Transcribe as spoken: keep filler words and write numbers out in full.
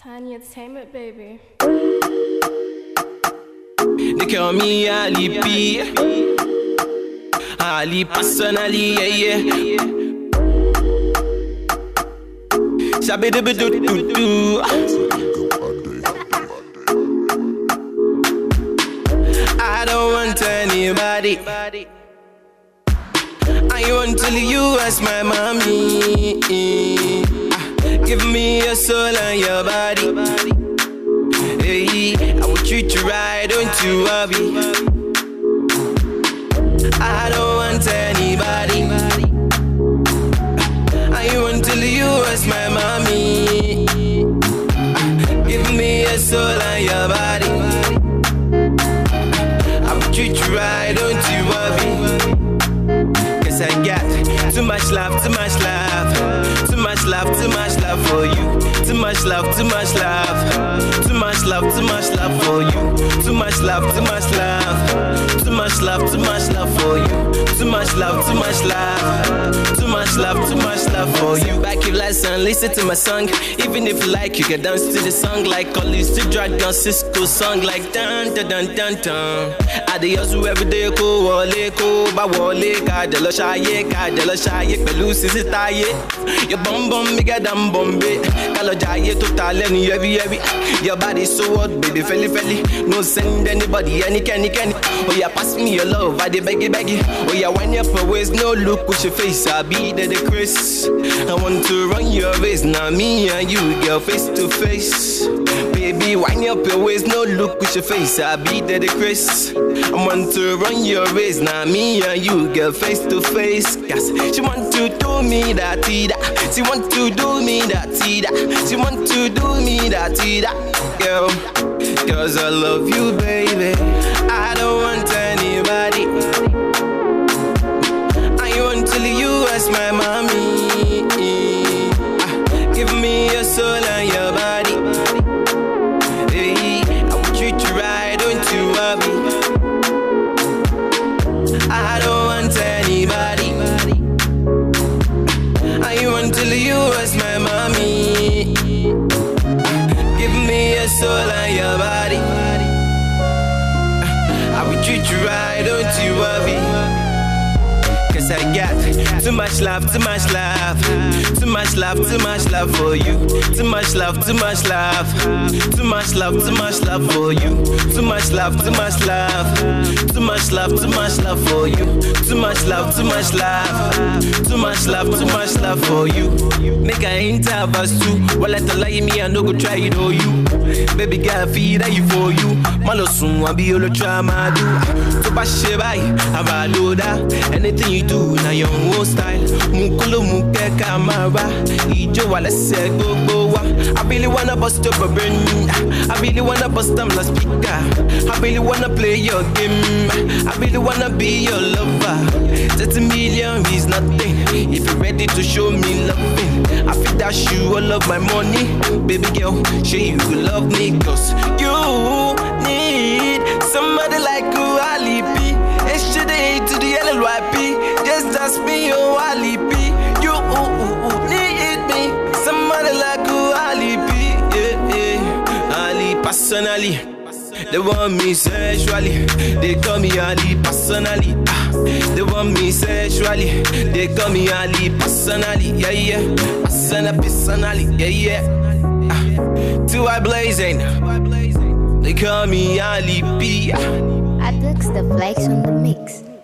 Tiny Entertainment, baby. They call me Ali P. Ali personally, yeah, yeah. Shabby do do do do. I don't want anybody. I want to leave you as my mommy. Give me your soul and your body. Hey, I will treat you right, don't you worry. I don't want anybody. I want to leave you as my mommy. Give me your soul and your body. I will treat you right, don't you worry. Cause I got too much love, too much love. Too much love, too much love for you. Too much love, too much love. Too much love, too much love for you. Too much love, too much love. Too much love, too much love for you. Too much love, too much love. Too much love, too much love for you. Back your lights and listen to my song. Even if you like, you can dance to the song like all used to Dragon Cisco song like dun dun dun dun dun. I dey hustle every day, ko wole ko ba wole ka de lo shaye ka de lo shaye pẹ̀lú sisi taye. Your bum bum bigger than Bombay. Kalo jaye to talent heavy heavy. Your body so hot, baby felly felly. No send anybody any kenny kenny. Oh yeah, pass me your love, I dey beggy beggy. Oh yeah, wind up your waist, no look with your face. I be there the Chris. I want to run your race, now me and you, girl, face to face. Baby, wind up your waist, no look with your face. I be there the Chris. I want to run your race, now me and you, girl, face to face. Cause she want to do me that, that. She want to do me that, that. She want to do me that, that. Girl, cause I love you, baby. I don't want anybody. I want to leave you as my mommy. Give me your soul and your body. Hey, I will treat you right, don't you worry. I don't want anybody. I want to leave you as my mommy. Give me your soul and your body. I will treat you right, don't you worry. Cause I got too much love, too much love. Too much love, too much love for you. Too much love, too much love. Too much love, too much love for you. Too much love, too much love. Too much love, too much love for you. Too much love, too much love. Too much love, too much love for you. Make I enter verse two. Well, let the lie me, I no go try it all you. Baby girl, feed that you for you. Malo soon, I be all the drama do. To pass it by, I'm a loader. Anything you do, now your own style. Mukulu muke kamara. Ijo wale se go go wa. I really wanna bust up a brain. I really wanna bust them la speaker. I really wanna play your game. I really wanna be your lover. thirty million is nothing if you're ready to show me loving. I feel that you all of my money. Baby girl, show you love me. Cause you need somebody like you, Ali P. H to the A to the L L Y P. Just ask me, oh Ali P. You need me, somebody like you, Ali P. Yeah, yeah. Ali personally, they want me sexually. They call me Ali personally. Ah, they want me sexually. They call me Ali personally. Yeah, yeah. Personally, personally. Yeah, yeah. Ah, two eye blazing. They call me Ali P. I Dux the flex on the mix.